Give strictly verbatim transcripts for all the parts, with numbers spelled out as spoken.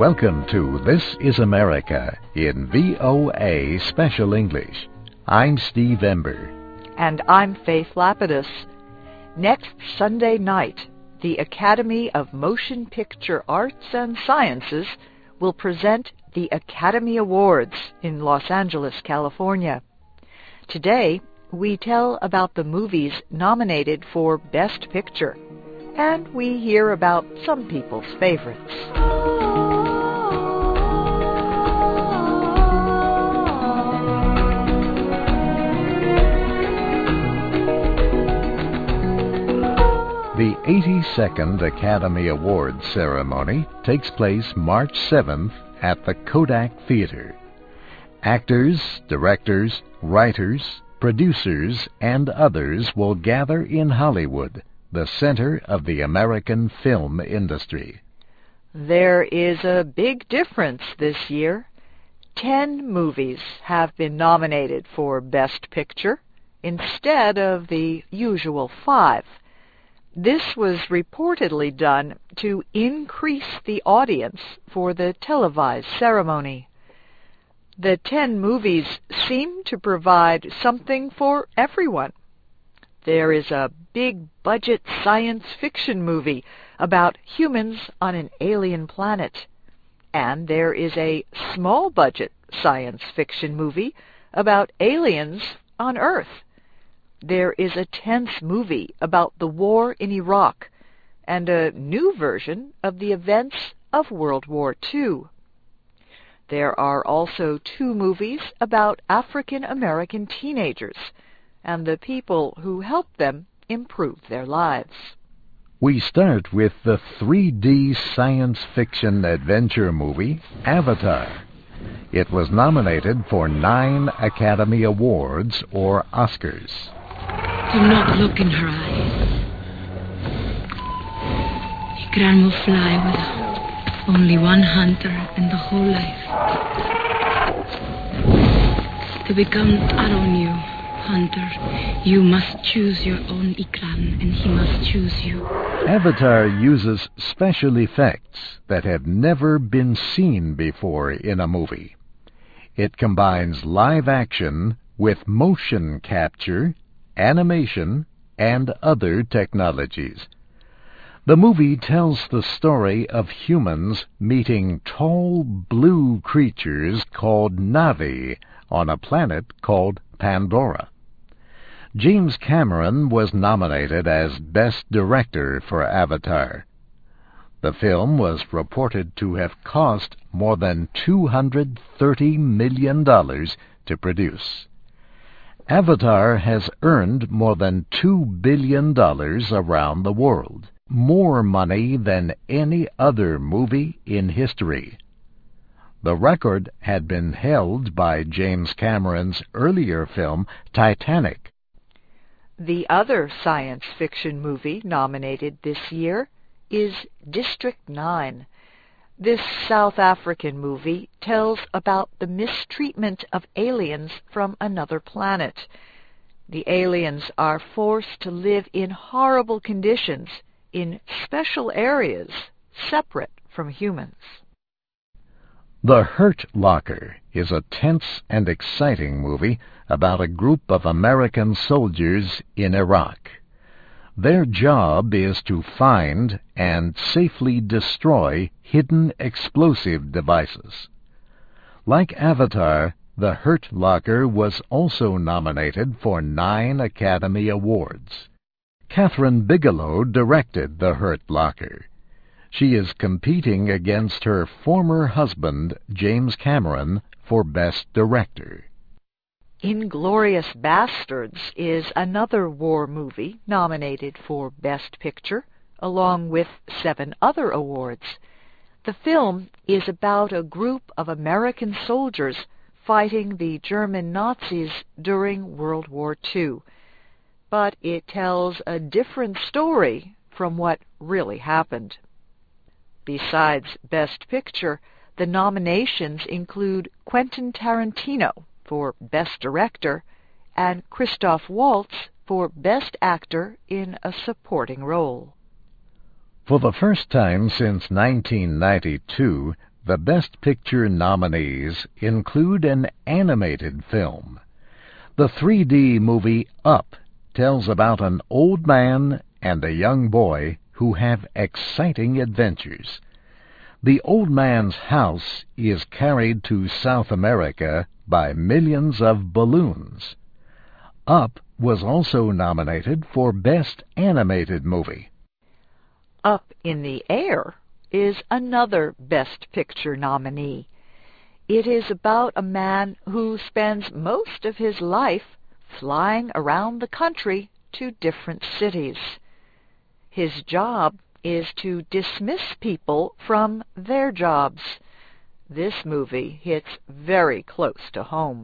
Welcome to This is America in V O A Special English. I'm Steve Ember. And I'm Faith Lapidus. Next Sunday night, the Academy of Motion Picture Arts and Sciences will present the Academy Awards in Los Angeles, California. Today, we tell about the movies nominated for Best Picture, and we hear about some people's favorites. The eighty-second Academy Awards ceremony takes place March seventh at the Kodak Theater. Actors, directors, writers, producers, and others will gather in Hollywood, the center of the American film industry. There is a big difference this year. Ten movies have been nominated for Best Picture instead of the usual five. This was reportedly done to increase the audience for the televised ceremony. The ten movies seem to provide something for everyone. There is a big-budget science fiction movie about humans on an alien planet, and there is a small-budget science fiction movie about aliens on Earth. There is a tense movie about the war in Iraq, and a new version of the events of World War Two. There are also two movies about African American teenagers and the people who help them improve their lives. We start with the three D science fiction adventure movie, Avatar. It was nominated for nine Academy Awards, or Oscars. Do not look in her eyes. Ikran will fly with only one hunter in the whole life. To become Taro new hunter, you must choose your own Ikran, and he must choose you. Avatar uses special effects that have never been seen before in a movie. It combines live action with motion capture, animation, and other technologies. The movie tells the story of humans meeting tall blue creatures called Na'vi on a planet called Pandora. James Cameron was nominated as Best Director for Avatar. The film was reported to have cost more than two hundred thirty million dollars to produce. Avatar has earned more than two billion dollars around the world, more money than any other movie in history. The record had been held by James Cameron's earlier film, Titanic. The other science fiction movie nominated this year is District nine. This South African movie tells about the mistreatment of aliens from another planet. The aliens are forced to live in horrible conditions in special areas separate from humans. The Hurt Locker is a tense and exciting movie about a group of American soldiers in Iraq. Their job is to find and safely destroy hidden explosive devices. Like Avatar, The Hurt Locker was also nominated for nine Academy Awards. Catherine Bigelow directed The Hurt Locker. She is competing against her former husband, James Cameron, for Best Director. Inglourious Basterds is another war movie nominated for Best Picture, along with seven other awards. The film is about a group of American soldiers fighting the German Nazis during World War Two, but it tells a different story from what really happened. Besides Best Picture, the nominations include Quentin Tarantino for Best Director and Christoph Waltz for Best Actor in a Supporting Role. For the first time since nineteen ninety-two, the Best Picture nominees include an animated film. The three D movie Up tells about an old man and a young boy who have exciting adventures. The old man's house is carried to South America by millions of balloons. Up was also nominated for Best Animated Movie. Up in the Air is another Best Picture nominee. It is about a man who spends most of his life flying around the country to different cities. His job is to dismiss people from their jobs. This movie hits very close to home.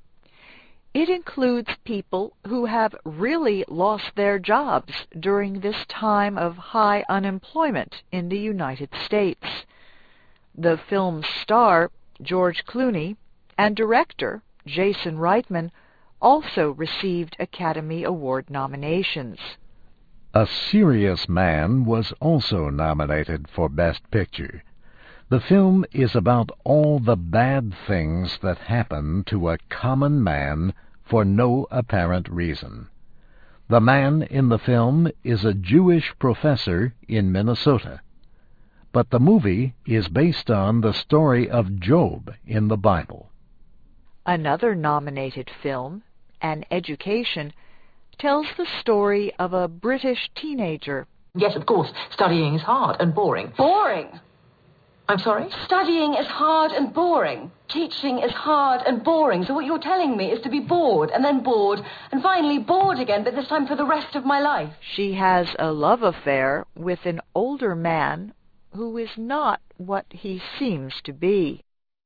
It includes people who have really lost their jobs during this time of high unemployment in the United States. The film's star, George Clooney, and director, Jason Reitman, also received Academy Award nominations. A Serious Man was also nominated for Best Picture. The film is about all the bad things that happen to a common man for no apparent reason. The man in the film is a Jewish professor in Minnesota. But the movie is based on the story of Job in the Bible. Another nominated film, An Education, tells the story of a British teenager. Yes, of course, studying is hard and boring. Boring? I'm sorry? Studying is hard and boring. Teaching is hard and boring. So what you're telling me is to be bored, and then bored, and finally bored again, but this time for the rest of my life. She has a love affair with an older man who is not what he seems to be.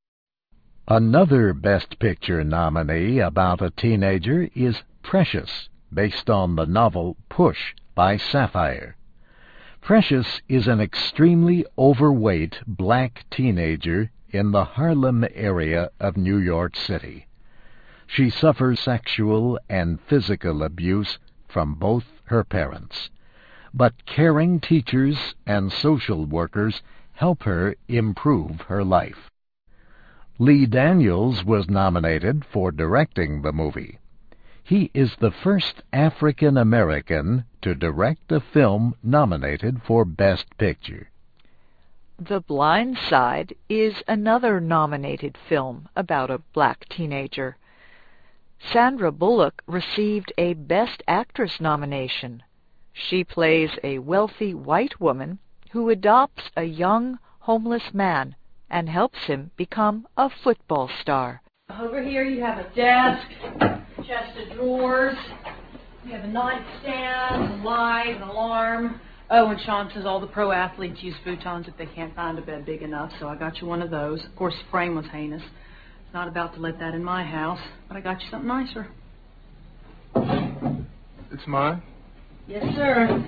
Another Best Picture nominee about a teenager is Precious, based on the novel Push by Sapphire. Precious is an extremely overweight black teenager in the Harlem area of New York City. She suffers sexual and physical abuse from both her parents, but caring teachers and social workers help her improve her life. Lee Daniels was nominated for directing the movie. He is the first African American to direct a film nominated for Best Picture. The Blind Side is another nominated film about a black teenager. Sandra Bullock received a Best Actress nomination. She plays a wealthy white woman who adopts a young homeless man and helps him become a football star. Over here you have a desk, chest of drawers, you have a nightstand, a light, an alarm. Oh, and Sean says all the pro athletes use futons if they can't find a bed big enough, so I got you one of those. Of course, the frame was heinous. Not about to let that in my house, but I got you something nicer. It's mine? Yes, sir.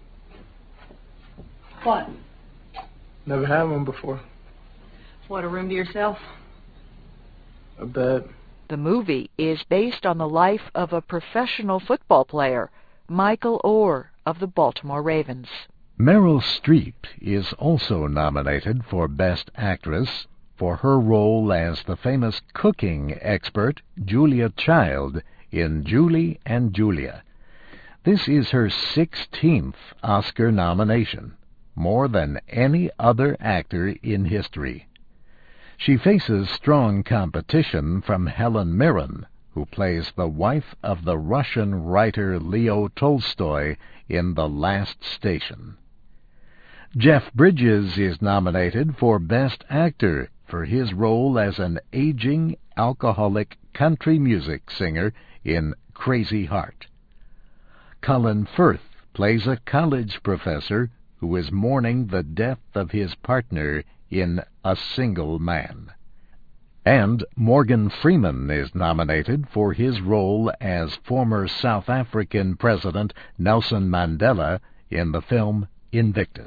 What? Never had one before. What, a room to yourself? A bed. The movie is based on the life of a professional football player, Michael Orr of the Baltimore Ravens. Meryl Streep is also nominated for Best Actress for her role as the famous cooking expert Julia Child in Julie and Julia. This is her sixteenth Oscar nomination, more than any other actor in history. She faces strong competition from Helen Mirren, who plays the wife of the Russian writer Leo Tolstoy in The Last Station. Jeff Bridges is nominated for Best Actor for his role as an aging, alcoholic country music singer in Crazy Heart. Colin Firth plays a college professor who is mourning the death of his partner in A Single Man. And Morgan Freeman is nominated for his role as former South African President Nelson Mandela in the film Invictus.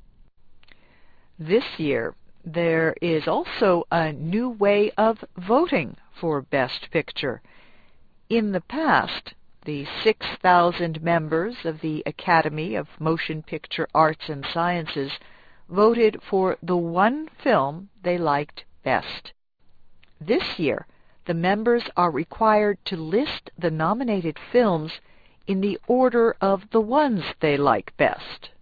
This year, there is also a new way of voting for Best Picture. In the past, the six thousand members of the Academy of Motion Picture Arts and Sciences voted for the one film they liked best. This year, the members are required to list the nominated films in the order of the ones they like best.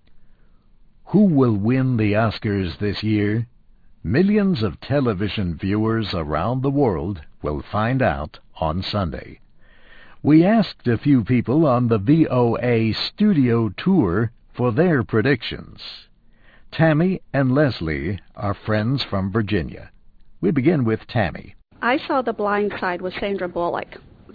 Who will win the Oscars this year? Millions of television viewers around the world will find out on Sunday. We asked a few people on the V O A studio tour for their predictions. Tammy and Leslie are friends from Virginia. We begin with Tammy. I saw The Blind Side with Sandra Bullock.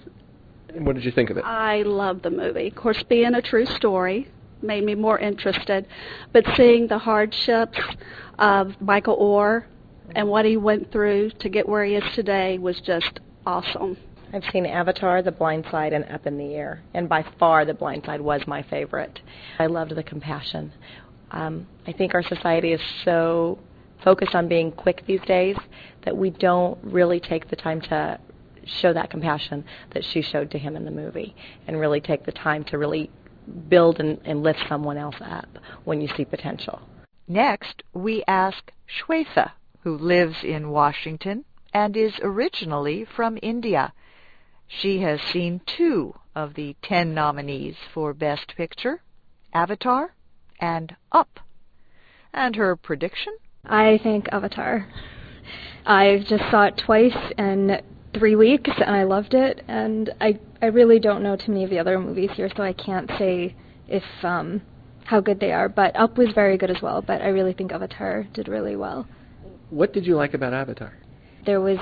And what did you think of it? I loved the movie. Of course, being a true story made me more interested, but seeing the hardships of Michael Oher and what he went through to get where he is today was just awesome. I've seen Avatar, The Blind Side, and Up in the Air, and by far The Blind Side was my favorite. I loved the compassion. Um, I think our society is so focused on being quick these days that we don't really take the time to show that compassion that she showed to him in the movie, and really take the time to really build and, and lift someone else up when you see potential. Next, we ask Shweta, who lives in Washington and is originally from India. She has seen two of the ten nominees for Best Picture, Avatar and Up. And her prediction? I think Avatar. I just saw it twice in three weeks, and I loved it. And I, I really don't know too many of the other movies here, so I can't say if um, how good they are. But Up was very good as well, but I really think Avatar did really well. What did you like about Avatar? There was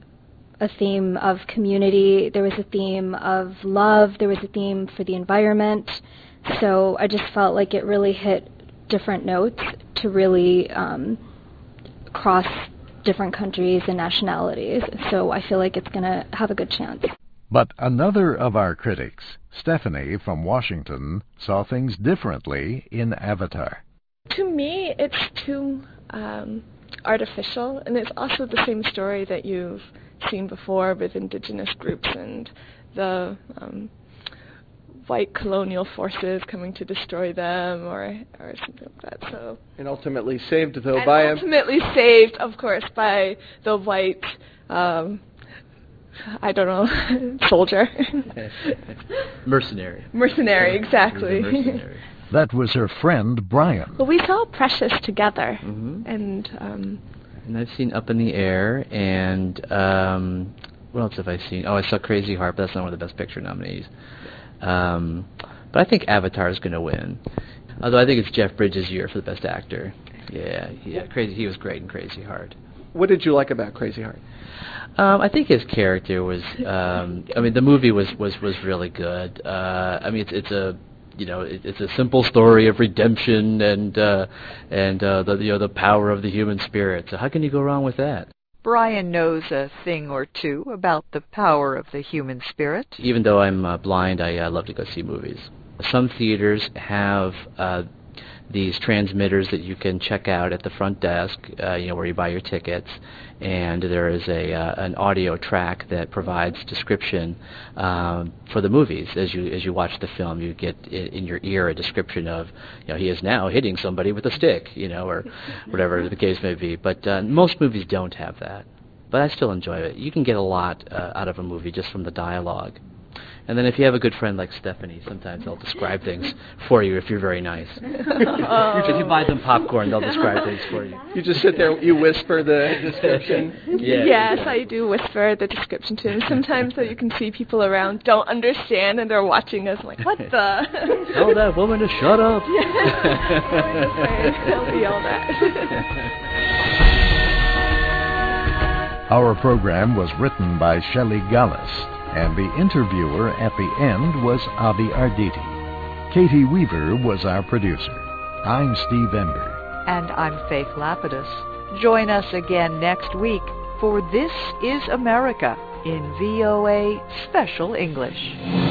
a theme of community. There was a theme of love. There was a theme for the environment. So I just felt like it really hit different notes to really um, cross different countries and nationalities. So I feel like it's going to have a good chance. But another of our critics, Stephanie from Washington, saw things differently in Avatar. To me, it's too um, artificial, and it's also the same story that you've seen before with indigenous groups and the um, white colonial forces coming to destroy them, or or something like that. So and ultimately saved though and by ultimately a... saved, of course, by the white. Um, I don't know, soldier. Mercenary. Mercenary, exactly. Mercenary. That was her friend, Brian. Well, we saw Precious together, mm-hmm. and... Um, and I've seen Up in the Air, and um, what else have I seen? Oh, I saw Crazy Heart, but that's not one of the Best Picture nominees. Um, but I think Avatar is going to win. Although I think it's Jeff Bridges' year for the Best Actor. Yeah, yeah, Crazy. He was great in Crazy Heart. What did you like about Crazy Heart? Um, I think his character was. Um, I mean, the movie was was, was really good. Uh, I mean, it's it's a you know it, it's a simple story of redemption and uh, and uh, the you know the power of the human spirit. So how can you go wrong with that? Brian knows a thing or two about the power of the human spirit. Even though I'm uh, blind, I uh, love to go see movies. Some theaters have uh, these transmitters that you can check out at the front desk, uh, you know, where you buy your tickets, and there is a uh, an audio track that provides description um, for the movies. As you as you watch the film, you get in, in your ear a description of, you know, he is now hitting somebody with a stick, you know, or whatever the case may be. But uh, most movies don't have that. But I still enjoy it. You can get a lot uh, out of a movie just from the dialogue. And then if you have a good friend like Stephanie, sometimes they'll describe things for you if you're very nice. Oh. If you buy them popcorn, they'll describe things for you. You just sit there, you whisper the description. Yeah. Yes, I do whisper the description to them. Sometimes so you can see people around don't understand and they're watching us like, what the? Tell that woman to shut up. They'll be all that. Our program was written by Shelley Gullis, and the interviewer at the end was Avi Arditi. Katie Weaver was our producer. I'm Steve Ember. And I'm Faith Lapidus. Join us again next week for This is America in V O A Special English.